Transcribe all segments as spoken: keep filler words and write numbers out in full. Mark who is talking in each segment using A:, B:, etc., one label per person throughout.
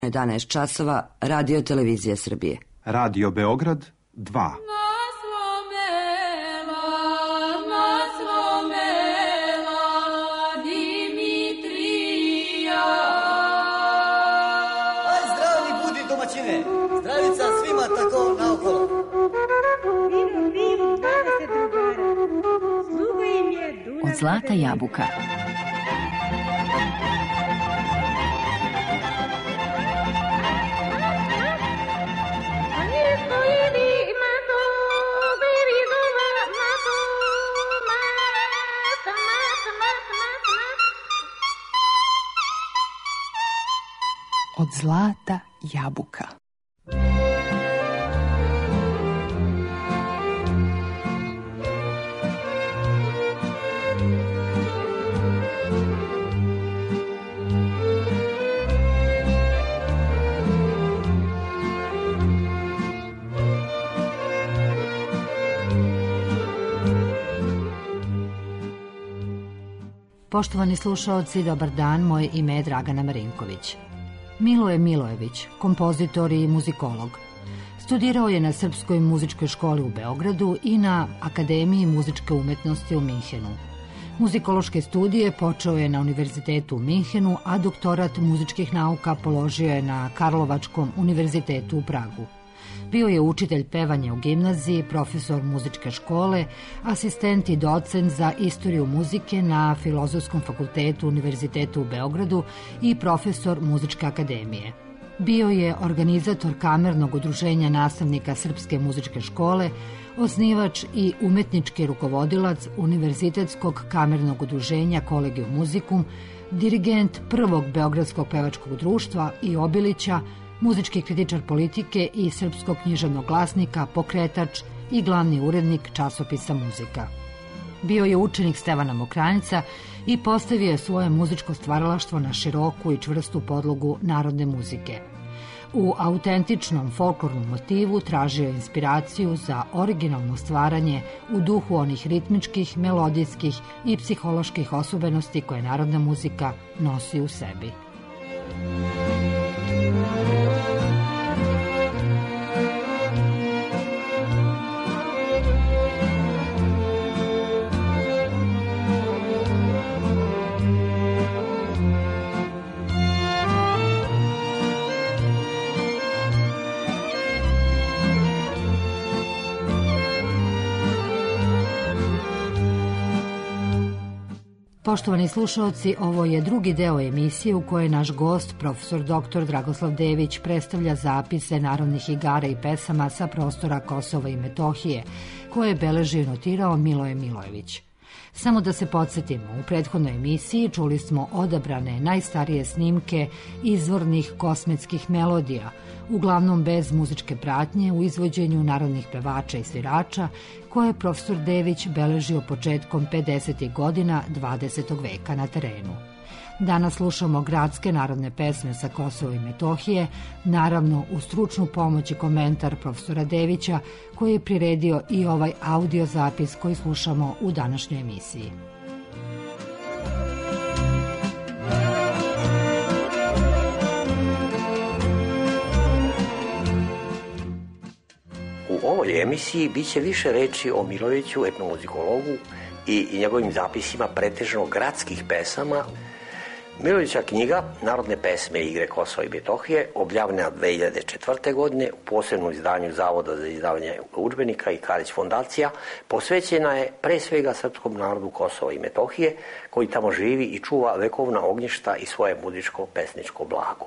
A: jedanaest časova, Radio Televizija Srbije.
B: Radio Beograd dva.
C: Zdravica svima tako naokolo.
D: Od Zlata jabuka. Od Zlata jabuka. Poštovani slušaoci, dobar dan, moje ime je Dragana Marinković. Miloje Milojević, kompozitor i muzikolog. Studirao je na Srpskoj muzičkoj školi u Beogradu i na Akademiji muzičke umetnosti u Minhenu. Muzikološke studije počeo je na Univerzitetu u Minhenu, a doktorat muzičkih nauka položio je na Karlovačkom univerzitetu u Pragu. Bio je učitelj pevanja u gimnaziji, profesor muzičke škole, asistent i docent za istoriju muzike na Filozofskom fakultetu Univerzitetu u Beogradu i profesor muzičke akademije. Bio je organizator kamernog udruženja nastavnika Srpske muzičke škole, osnivač i umetnički rukovodilac Univerzitetskog kamernog udruženja Collegium Musicum, dirigent prvog Beogradskog pevačkog društva i Obilića, muzički kritičar politike i Srpskog književnog glasnika, pokretač i glavni urednik časopisa Muzika. Bio je učenik Stevana Mokranjca i postavio je svoje muzičko stvaralaštvo na široku i čvrstu podlogu narodne muzike. U autentičnom folklornom motivu tražio je inspiraciju za originalno stvaranje u duhu onih ritmičkih, melodijskih i psiholoških osobenosti koje narodna muzika nosi u sebi. Poštovani slušaoci, ovo je drugi deo emisije u kojoj naš gost, profesor doktor Dragoslav Dević, predstavlja zapise narodnih igara i pesama sa prostora Kosova i Metohije, koje je beležio i notirao Miloje Milojević. Samo da se podsjetimo, u prethodnoj emisiji čuli smo odabrane najstarije snimke izvornih kosmetskih melodija, uglavnom bez muzičke pratnje u izvođenju narodnih pevača i svirača, koje je profesor Dević beležio početkom pedesetih godina dvadesetog veka na terenu. Danas slušamo gradske narodne pesme sa Kosova i Metohije, naravno uz stručnu pomoć i komentar profesora Devića, koji je priredio i ovaj audio zapis koji slušamo u današnjoj emisiji.
E: U ovoj emisiji biće više reči o Milojeviću, etnomuzikologu i njegovim zapisima pretežno gradskih pesama. Milojevića knjiga Narodne pesme i igre Kosova i Metohije, objavljena dve hiljade četvrte. godine u posebnom izdanju Zavoda za izdavanje udžbenika i Karić fondacija, posvećena je pre svega srpskom narodu Kosova i Metohije, koji tamo živi i čuva vekovna ognjišta i svoje muzičko-pesničko blago.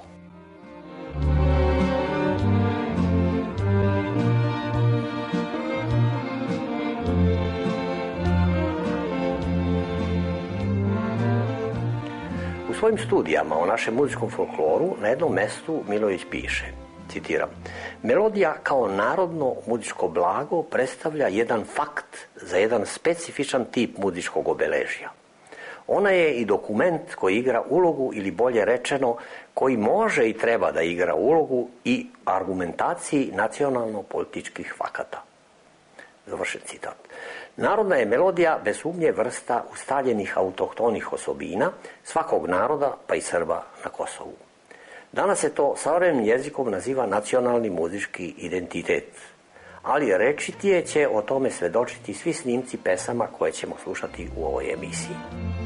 E: U svojim studijama o našem muzičkom folkloru na jednom mestu Milojević piše, citiram, melodija kao narodno muzičko blago predstavlja jedan fakt za jedan specifičan tip muzičkog obeležja. Ona je i dokument koji igra ulogu, ili bolje rečeno, koji može i treba da igra ulogu i argumentaciji nacionalno-političkih fakata. Završen citat. Narodna je melodija bez sumnje vrsta ustaljenih autohtonih osobina svakog naroda, pa i Srba na Kosovu. Danas se to savremenim jezikom naziva nacionalni muzički identitet. Ali rečitije će o tome svedočiti svi snimci pesama koje ćemo slušati u ovoj emisiji.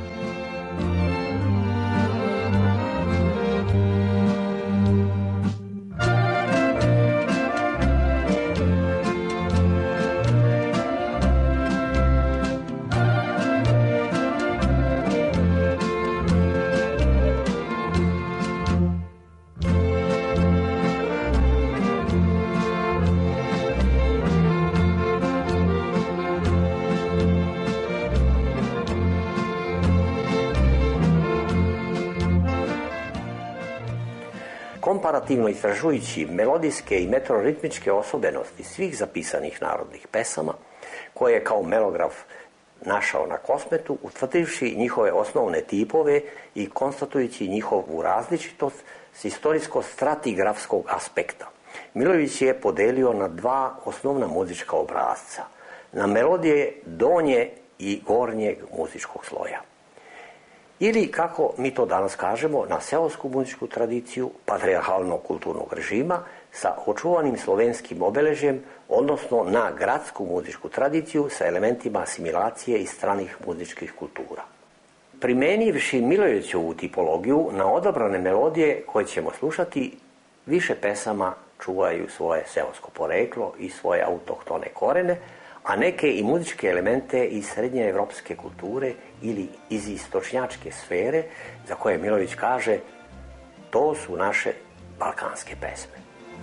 E: Komparativno istražujući melodijske i metroritmičke osobenosti svih zapisanih narodnih pesama, koje je kao melograf našao na Kosmetu, utvrdivši njihove osnovne tipove i konstatujući njihovu različitost s istorijsko-stratigrafskog aspekta, Milojević je podelio na dva osnovna muzička obrazca, na melodije donje i gornjeg muzičkog sloja. Ili, kako mi to danas kažemo, na seosku muzičku tradiciju patrijarhalnog kulturnog režima sa očuvanim slovenskim obeležjem, odnosno na gradsku muzičku tradiciju sa elementima asimilacije i stranih muzičkih kultura. Primenivši Milojevićevu tipologiju na odabrane melodije koje ćemo slušati, više pesama čuvaju svoje seosko poreklo i svoje autohtone korene, a neke i muzičke elemente iz srednje evropske kulture ili iz istočnjačke sfere, za koje Milojević kaže, to su naše balkanske pesme.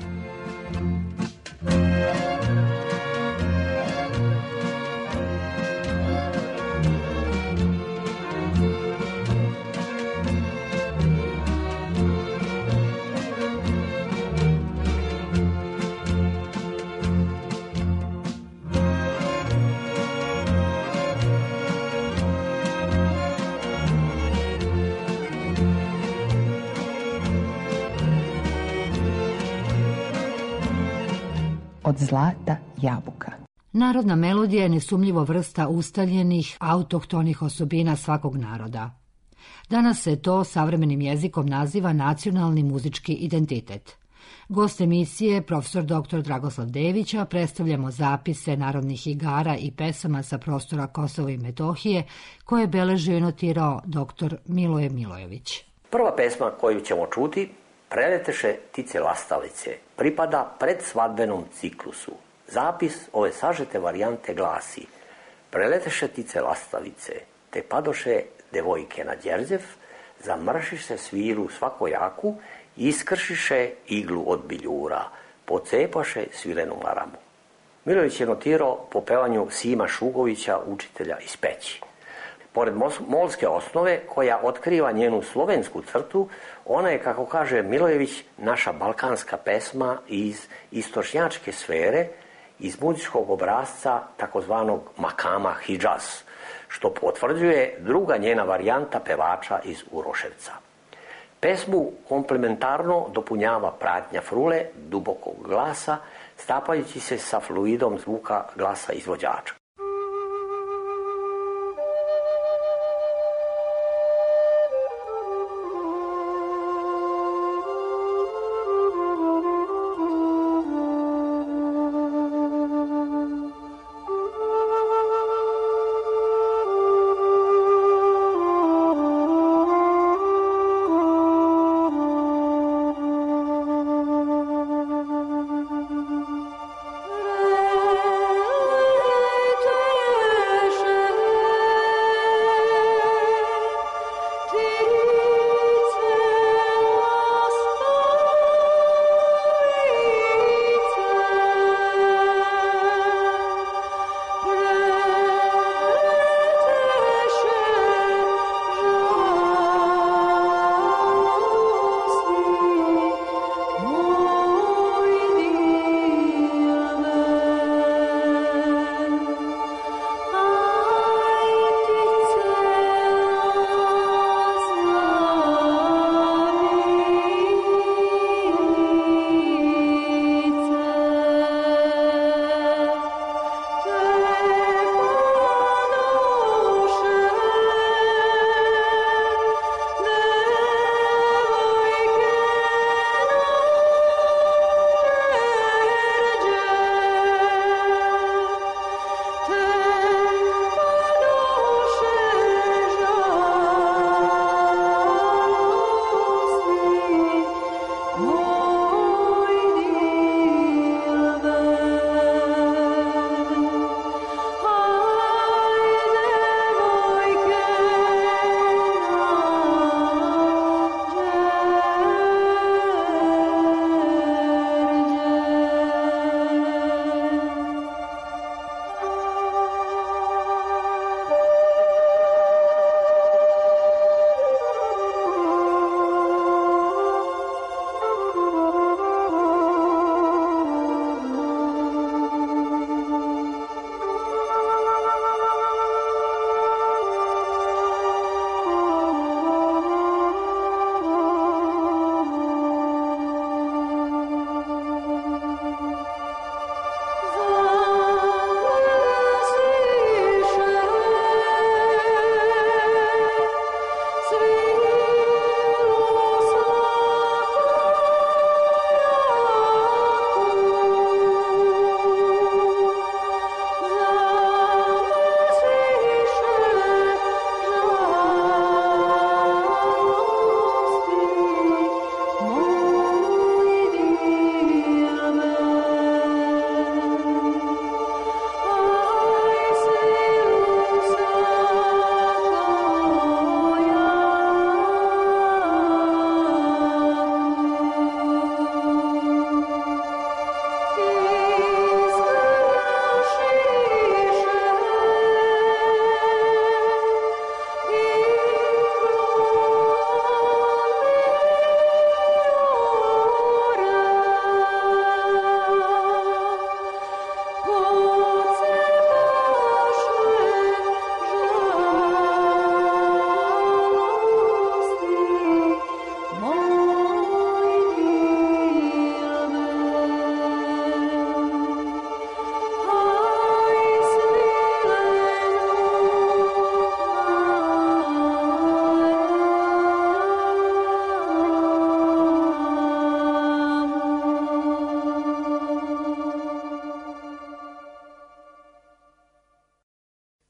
F: Od zlata jabuka.
D: Narodna melodija je nesumnjivo vrsta ustaljenih autohtonih osobina svakog naroda. Danas se to savremenim jezikom naziva nacionalni muzički identitet. Gost emisije, profesor doktor Dragoslav Devića, predstavljamo zapise narodnih igara i pesama sa prostora Kosova i Metohije koje je beležio i notirao doktor Miloje Milojević.
E: Prva pesma koju ćemo čuti, Preleteše tice lastavice, pripada predsvadbenom ciklusu. Zapis ove sažete varijante glasi: Preleteše tice lastavice, te padoše devojke na Đerđev, zamršiše sviru svakojaku, iskršiše iglu od biljura, pocepaše svilenu maramu. Milojević je notirao po pevanju Sima Šugovića, učitelja iz Peći. Pored molske osnove, koja otkriva njenu slovensku crtu, ona je, kako kaže Milojević, naša balkanska pesma iz istočnjačke sfere, iz muzičkog obrazca takozvanog makama Hidžaz, što potvrđuje druga njena varijanta pevača iz Uroševca. Pesmu komplementarno dopunjava pratnja frule, dubokog glasa, stapajući se sa fluidom zvuka glasa izvođača.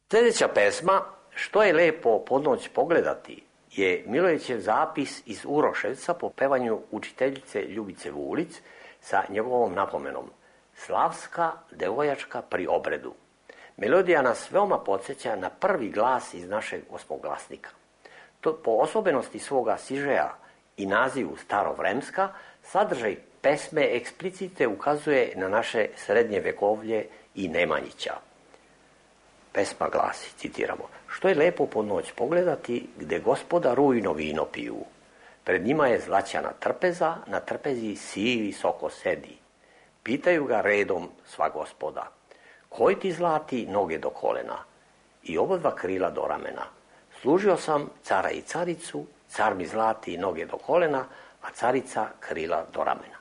E: Sljedeća pesma, Što je lepo podnoć pogledati, je Milojevićev zapis iz Uroševca po pevanju učiteljice Ljubice Vulic sa njegovom napomenom Slavska devojačka pri obredu. Melodija nas veoma podsjeća na prvi glas iz našeg osmoglasnika. To po osobenosti svoga sižeja i nazivu starovremska, sadržaj pesme eksplicite ukazuje na naše srednje vekovlje i Nemanjića. Pesma glasi, citiramo, što je lepo pod noć pogledati, gde gospoda rujno vino piju. Pred njima je zlaćana trpeza, na trpezi sivi soko sedi. Pitaju ga redom sva gospoda, koji ti zlati noge do kolena i obodva krila do ramena. Služio sam cara i caricu, car mi zlati noge do kolena, a carica krila do ramena.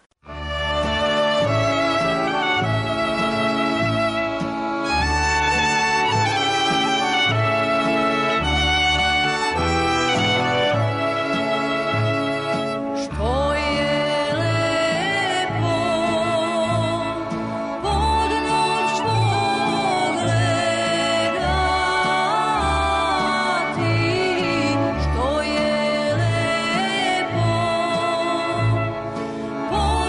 G: Oh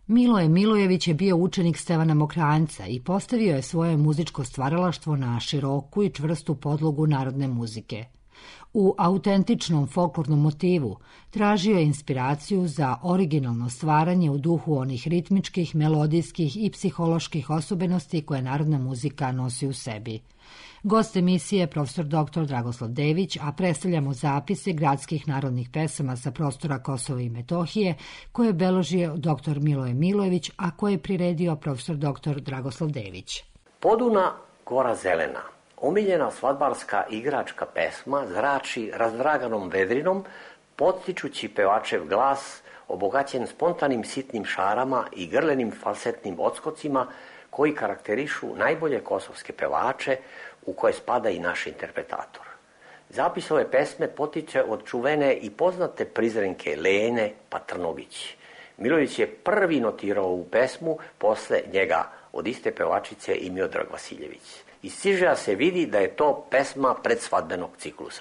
D: Miloje Milojević je bio učenik Stevana Mokranjca i postavio je svoje muzičko stvaralaštvo na široku i čvrstu podlogu narodne muzike. U autentičnom folklornom motivu tražio je inspiraciju za originalno stvaranje u duhu onih ritmičkih, melodijskih i psiholoških osobenosti koje narodna muzika nosi u sebi. Gost emisije je profesor doktor Dragoslav Dević, a predstavljamo zapise gradskih narodnih pesama sa prostora Kosova i Metohije koje je beložio doktor Miloje Milojević, a koje je priredio profesor doktor Dragoslav Dević.
E: Poduna, gora zelena. Omiljena svadbarska igračka pesma zrači razdraganom vedrinom, potičući pevačev glas, obogaćen spontanim sitnim šarama i grlenim falsetnim odskocima koji karakterišu najbolje kosovske pevače, u koje spada i naš interpretator. Zapis ove pesme potiče od čuvene i poznate prizrenke Lene Patrnović. Milojević je prvi notirao ovu pesmu, posle njega od iste pevačice i Miodrag Vasiljević. Iz stižeja se vidi da je to pesma predsvadbenog ciklusa.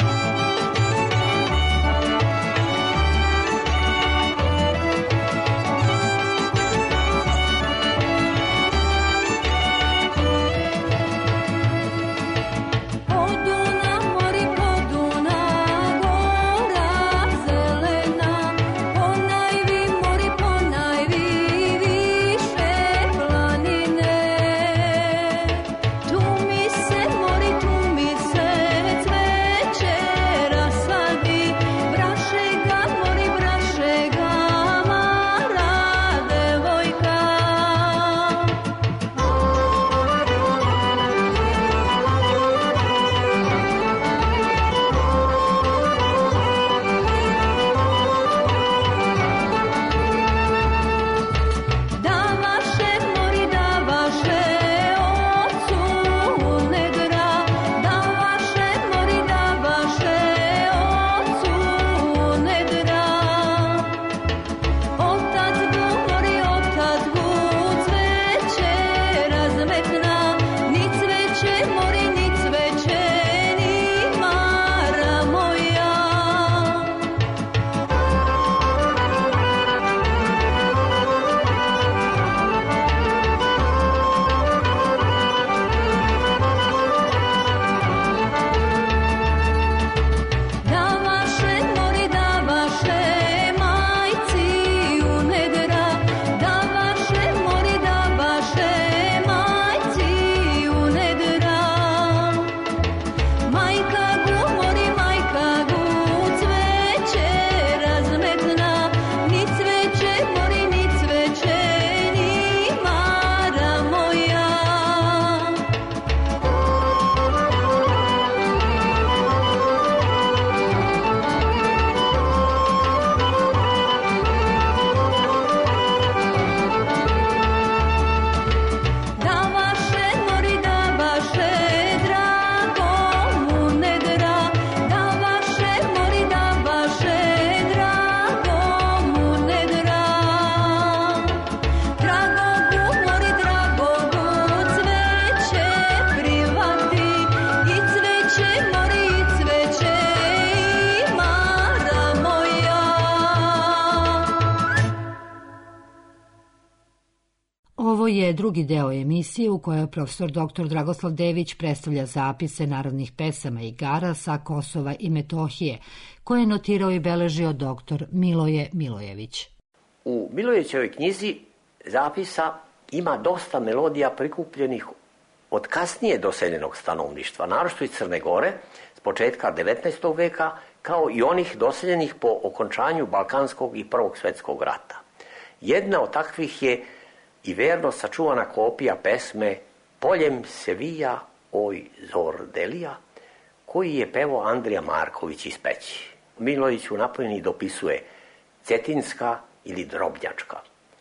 D: Ovo je drugi deo emisije u kojoj profesor doktor Dragoslav Dević predstavlja zapise narodnih pesama i igara sa Kosova i Metohije, koje je notirao i beležio doktor Miloje Milojević.
E: U Milojevićevoj knjizi zapisa ima dosta melodija prikupljenih od kasnije doseljenog stanovništva, naročito iz Crne Gore, s početka devetnaestog veka, kao i onih doseljenih po okončanju Balkanskog i Prvog svetskog rata. Jedna od takvih je i verno sačuvana kopija pesme Poljem se vija, oj zor delija, koji je pevao Andrija Marković iz Peći. Milojević u napojeni dopisuje Cetinska ili Drobnjačka.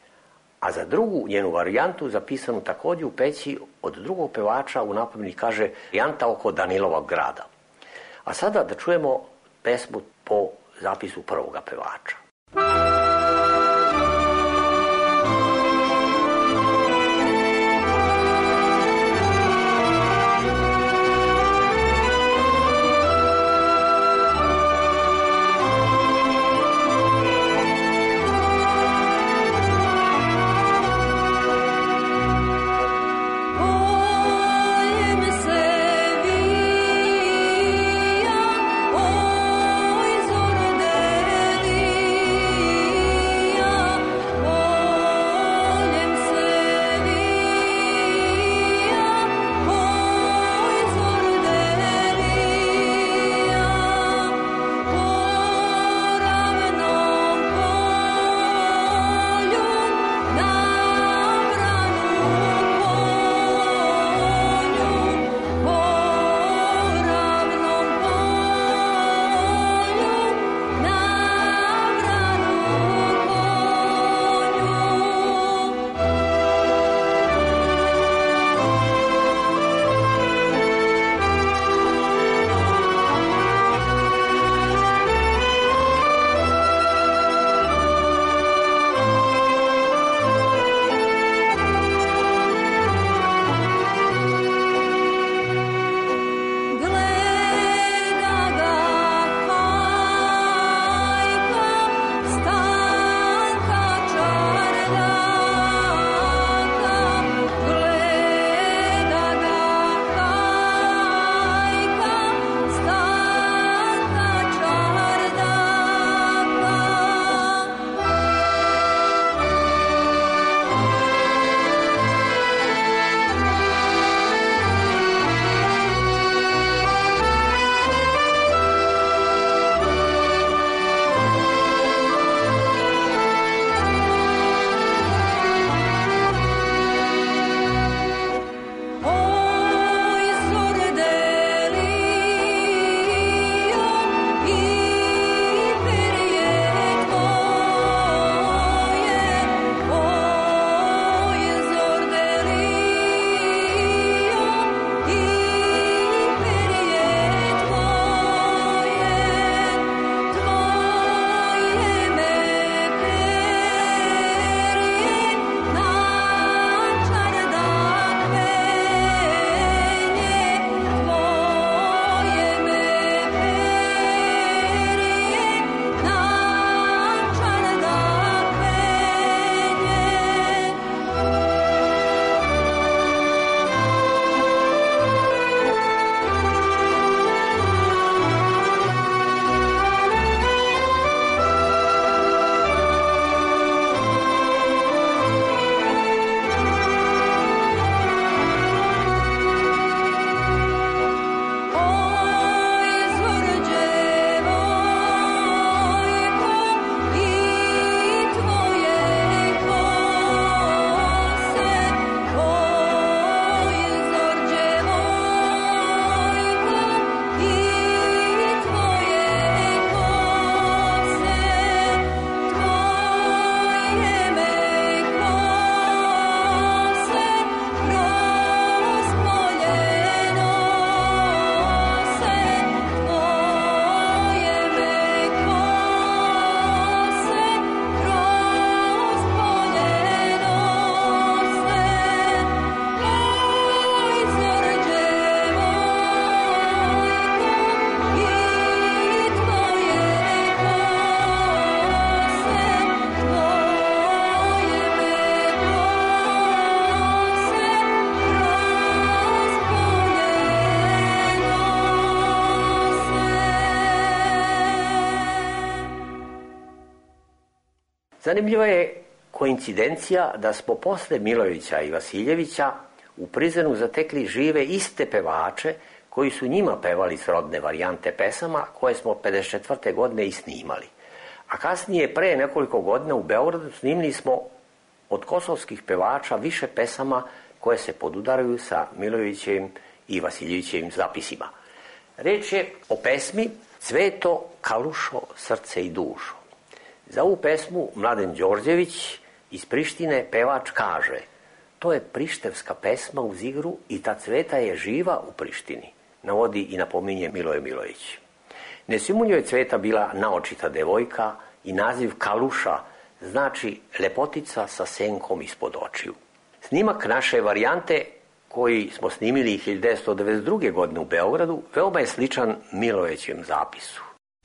E: A za drugu njenu varijantu, zapisanu također u Peći od drugog pevača, u napojeni kaže varijanta oko Danilovog grada. A sada da čujemo pesmu po zapisu prvoga pevača. Zanimljiva je koincidencija da smo posle Milojevića i Vasiljevića u Prizrenu zatekli žive iste pevače koji su njima pevali srodne varijante pesama koje smo pedeset četvrte godine i snimali. A kasnije, pre nekoliko godina u Beogradu, snimili smo od kosovskih pevača više pesama koje se podudaraju sa Milojevićevim i Vasiljevićevim zapisima. Reč je o pesmi Cveto, kalušo, srce i dušo. Za ovu pesmu Mladen Đorđević iz Prištine pevač kaže: to je prištevska pesma uz igru i ta Cveta je živa u Prištini, navodi i napominje Miloje Milojević. Nesumnjivo je Cveta bila naočita devojka i naziv Kaluša znači lepotica sa senkom ispod očiju. Snimak naše varijante koji smo snimili hiljadu devetsto devedeset druge. godine u Beogradu veoma je sličan Milojevićevom zapisu.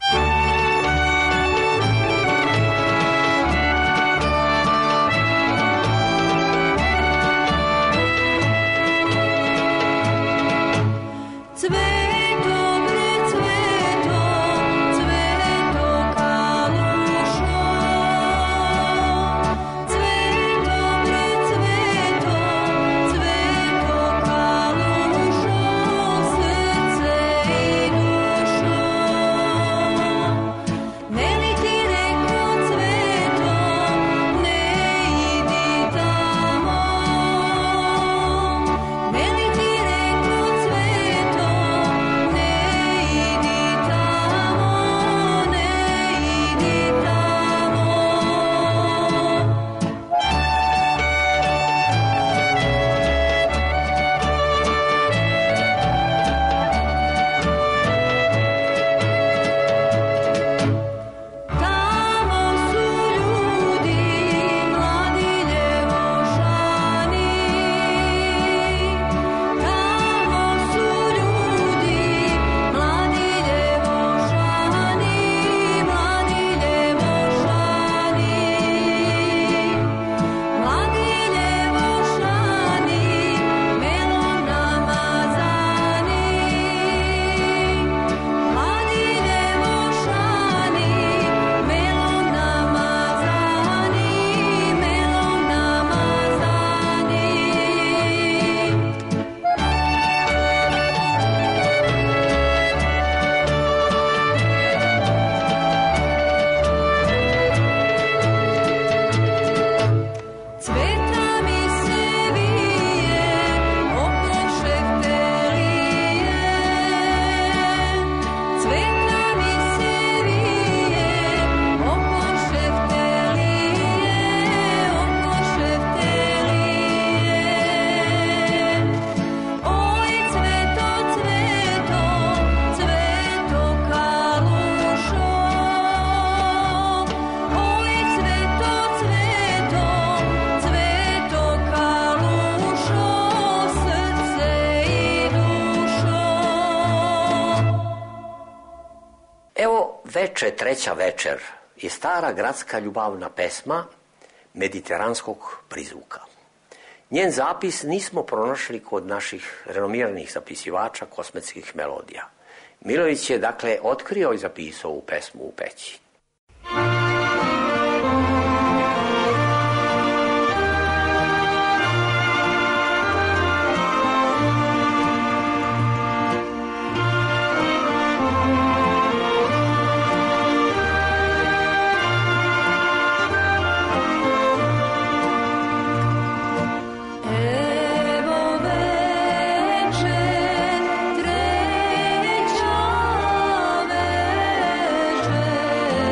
E: Veče, treća večer je stara gradska ljubavna pesma mediteranskog prizvuka. Njen zapis nismo pronašli kod naših renomiranih zapisivača kosmetskih melodija. Milojević je, dakle, otkrio i zapisao ovu pesmu u Peći.
G: Treća večer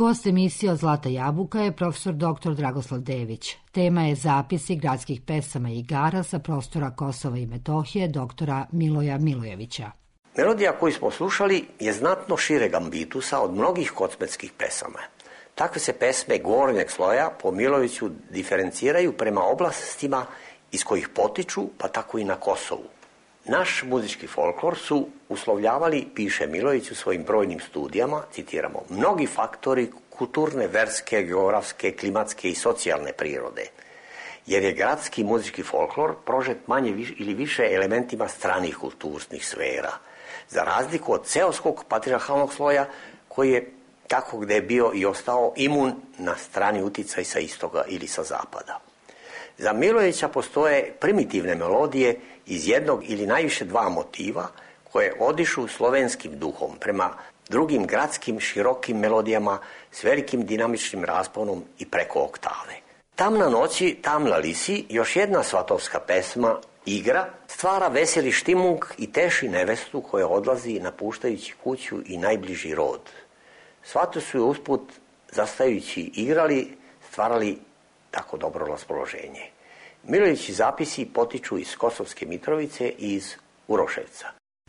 D: Gost emisije od Zlata jabuka je profesor doktor Dragoslav Dević. Tema je zapisi gradskih pesama i igara sa prostora Kosova i Metohije doktora Miloja Milojevića.
E: Melodija koju smo slušali je znatno šireg ambitusa od mnogih kocmetskih pesama. Takve se pesme gornjeg sloja po Milojeviću diferenciraju prema oblastima iz kojih potiču, pa tako i na Kosovu. Naš muzički folklor su uslovljavali, piše Milojević u svojim brojnim studijama, citiramo, mnogi faktori kulturne, verske, geografske, klimatske i socijalne prirode, jer je gradski muzički folklor prožet manje ili više elementima stranih kulturnih sfera, za razliku od seoskog patrijarhalnog sloja koji je tako gde je bio i ostao imun na strani uticaj sa istoga ili sa zapada. Za Milojevića postoje primitivne melodije iz jednog ili najviše dva motiva koje odišu slovenskim duhom prema drugim gradskim širokim melodijama s velikim dinamičnim rasponom i preko oktave. Tamna noći, tamna lisi, još jedna svatovska pesma, igra, stvara veseli štimung i teši nevestu koja odlazi napuštajući kuću i najbliži rod. Svatu su je usput, zastajući igrali, stvarali tako dobro raspoloženje. Milojevići zapisi potiču iz Kosovske Mitrovice i iz Uroševca.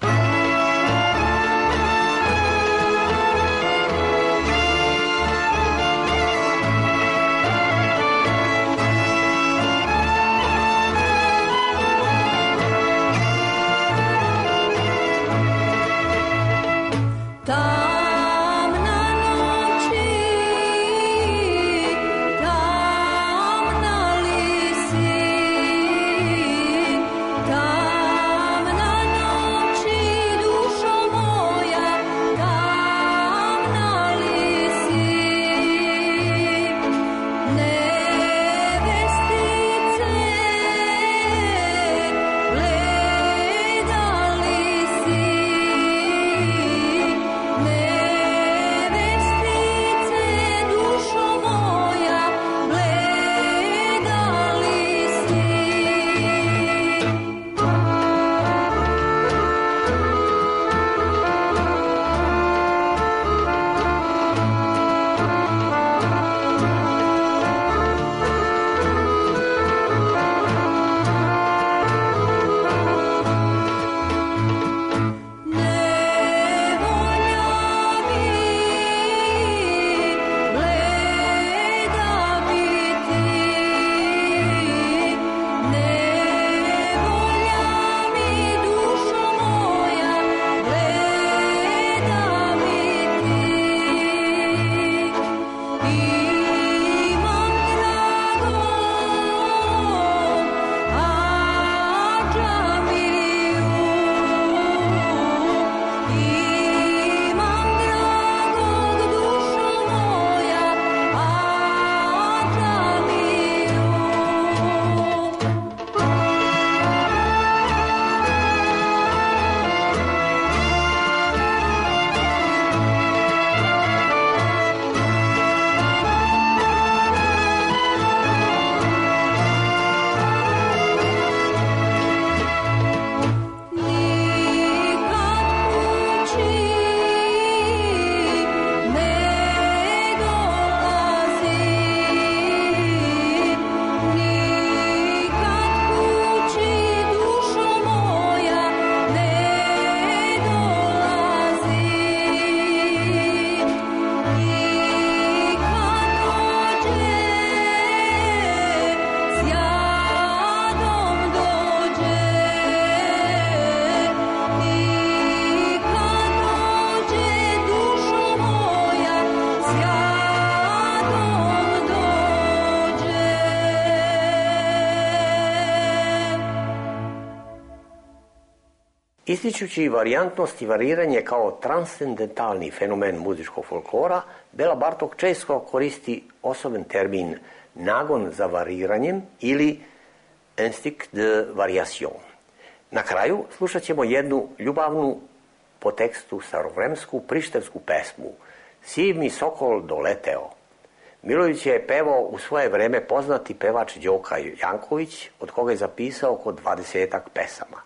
E: Ističući varijantnost i variranje kao transcendentalni fenomen muzičkog folklora, Bela Bartok često koristi osoben termin nagon za variranjem ili instinct de variation. Na kraju slušat ćemo jednu ljubavnu, po tekstu starovremsku prištevsku pesmu Siv mi sokol doleteo. Milojević je pevao u svoje vreme poznati pevač Đoka Janković, od koga je zapisao oko dvadesetak pesama.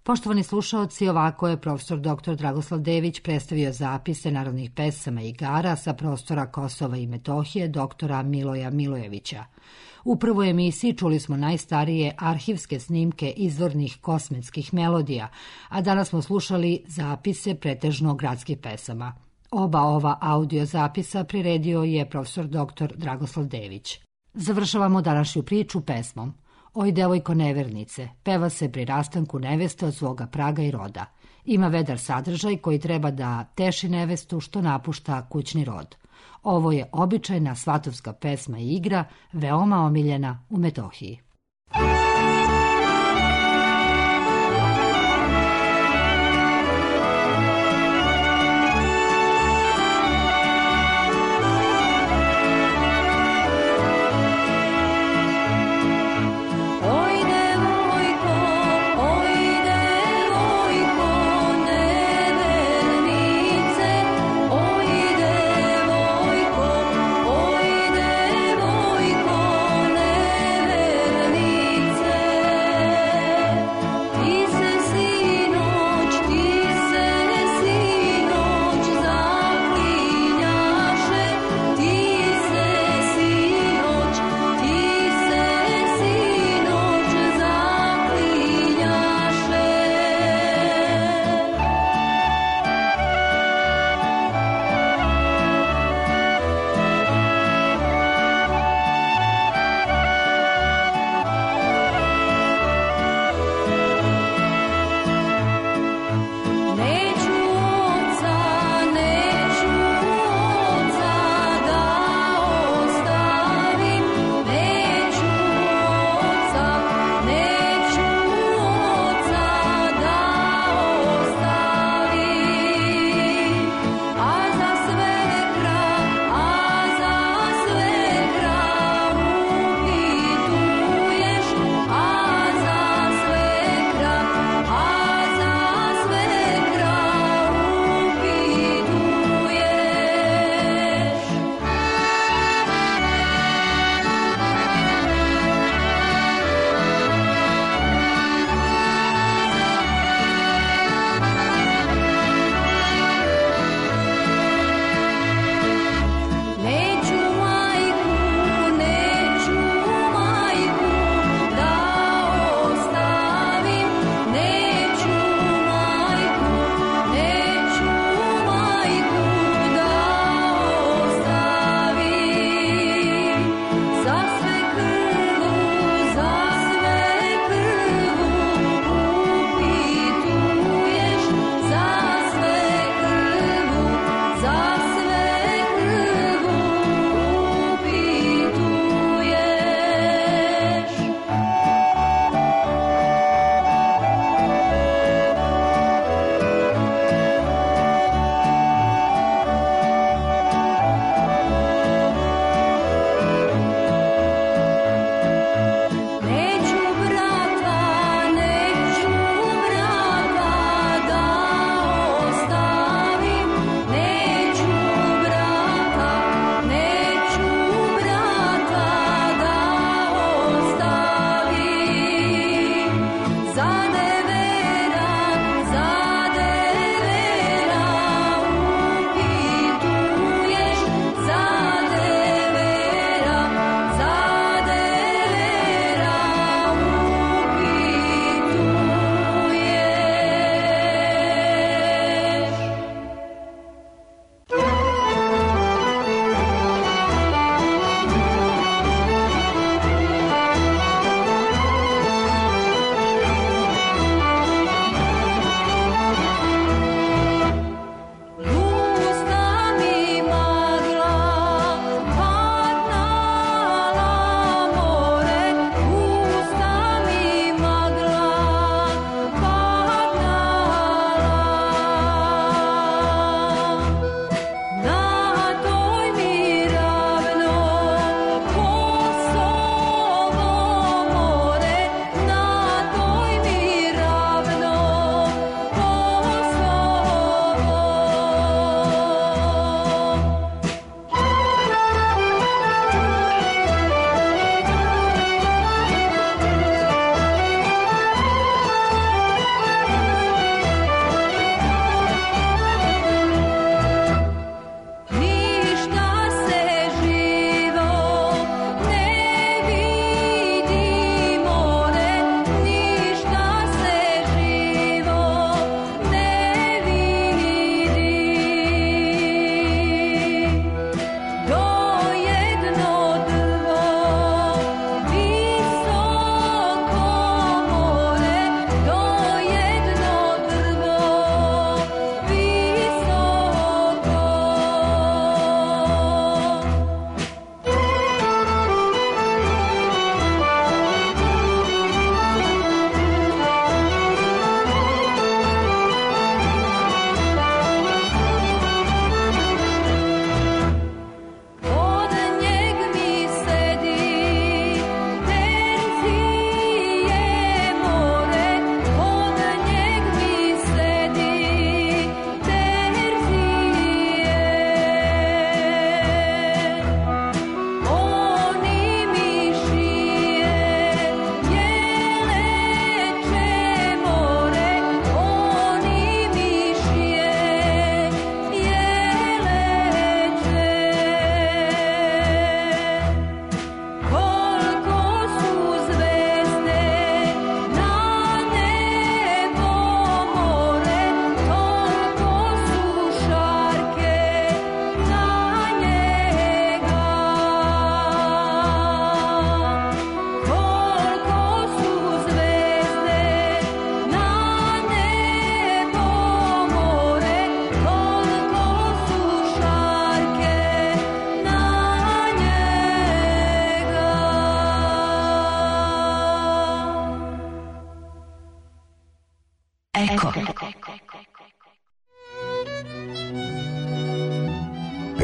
D: Poštovani slušaoci, ovako je profesor doktor Dragoslav Dević predstavio zapise narodnih pesama i igara sa prostora Kosova i Metohije doktora Miloja Milojevića. U prvoj emisiji čuli smo najstarije arhivske snimke izvornih kosmetskih melodija, a danas smo slušali zapise pretežno gradskih pesama. Oba ova audio zapisa priredio je profesor doktor Dragoslav Dević. Završavamo današnju priču pesmom Oj devojko nevernice, peva se pri rastanku neveste od svoga praga i roda. Ima vedar sadržaj koji treba da teši nevestu što napušta kućni rod. Ovo je običajna svatovska pesma i igra, veoma omiljena u Metohiji.
G: Oj devojko, oj devojko nevernice,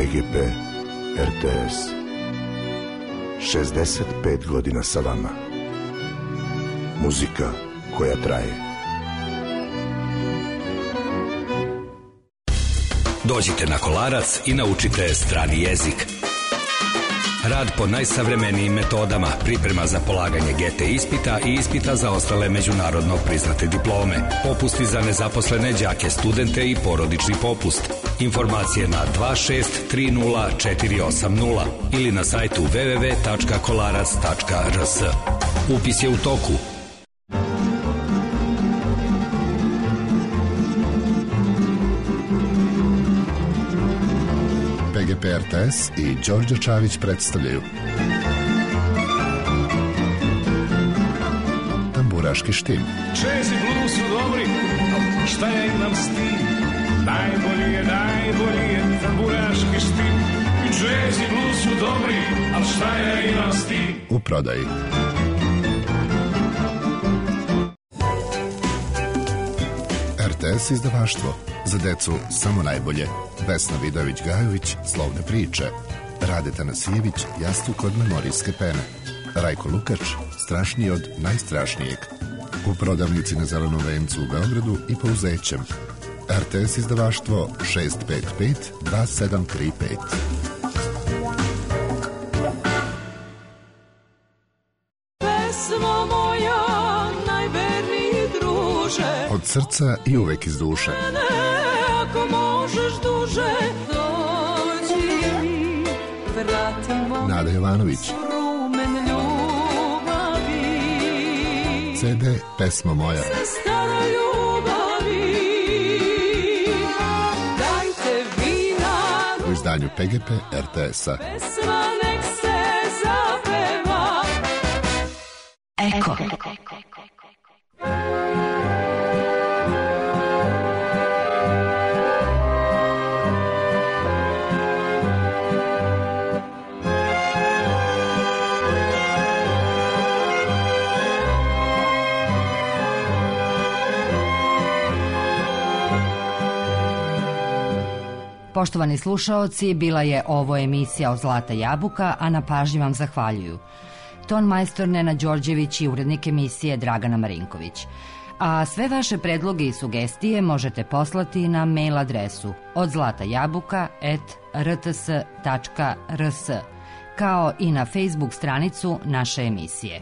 G: G P R T S. šezdeset pet godina sa vama. Muzika koja traje.
H: Dođite na Kolarac i naučite strani jezik. Rad po najsavremenijim metodama, priprema za polaganje G T ispita i ispita za ostale međunarodno priznate diplome, popusti za nezaposlene đake, studente i porodični popust. Informacije na dva šest tri nula četiri osam nula ili na sajtu w w w tačka kolarac tačka r s. Upis je u toku.
I: P G P R T S i Đorđe Čavić predstavljaju Tamburaški štim.
J: Jazz i blues su dobri, šta ja imam s tim? Najbolji je, najbolji je tamburaški štim. I jazz i blues su dobri, ali šta ja imam s tim?
I: U prodaji. R T S izdavaštvo. Za decu samo najbolje. Vesna Vidović-Gajović, Slovne priče. Rade Tanasijević, Jastuk od memorijske pene. Rajko Lukač, Strašniji od najstrašnijeg. U prodavnici na Zelenom vencu u Beogradu i po Uzećem. R T S izdavaštvo šest pet pet dva sedam tri pet.
K: Pesmo moja, najverniji druže,
I: od srca i uvek iz duše.
K: ako možeš duže, dođi mi, vratimo
I: Nada Jovanović.
K: rumen ljubavi.
I: C D Pesma moja.
K: Stara ljubavi, dajte vina.
I: U izdanju P G P R T S-a.
K: Pesma nek se zapeva.
F: Eko.
D: Poštovani slušaoci, bila je ovo emisija o Zlata jabuka, a na pažnji vam zahvaljuju ton majstor Nena Đorđević i urednik emisije Dragana Marinković. A sve vaše predloge i sugestije možete poslati na mail adresu od zlatajabuka at r t s tačka r s, kao i na Facebook stranicu naše emisije.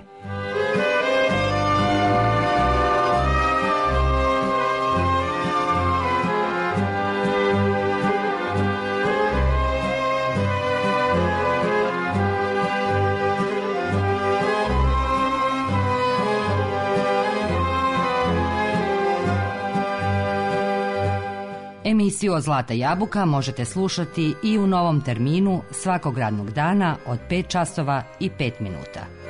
D: Emisiju o Zlata jabuka možete slušati i u novom terminu svakog radnog dana od pet časova i pet minuta.